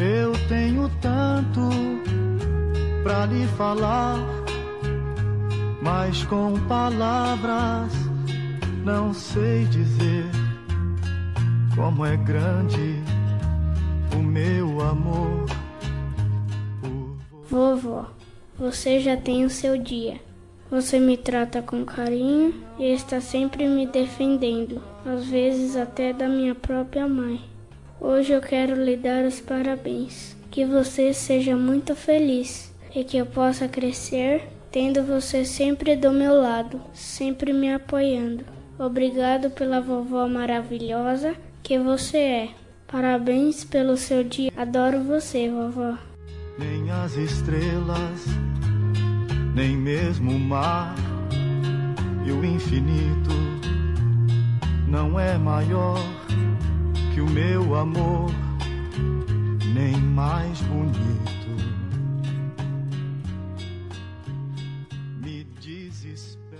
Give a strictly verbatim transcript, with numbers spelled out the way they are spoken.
Eu tenho tanto pra lhe falar, mas com palavras não sei dizer como é grande o meu amor por você. Vovó, você já tem o seu dia. Você me trata com carinho e está sempre me defendendo, às vezes até da minha própria mãe. Hoje eu quero lhe dar os parabéns. Que você seja muito feliz e que eu possa crescer tendo você sempre do meu lado, sempre me apoiando. Obrigado pela vovó maravilhosa que você é. Parabéns pelo seu dia. Adoro você, vovó. Nem as estrelas, nem mesmo o mar e o infinito não é maior que o meu amor, nem mais bonito. Me desespera.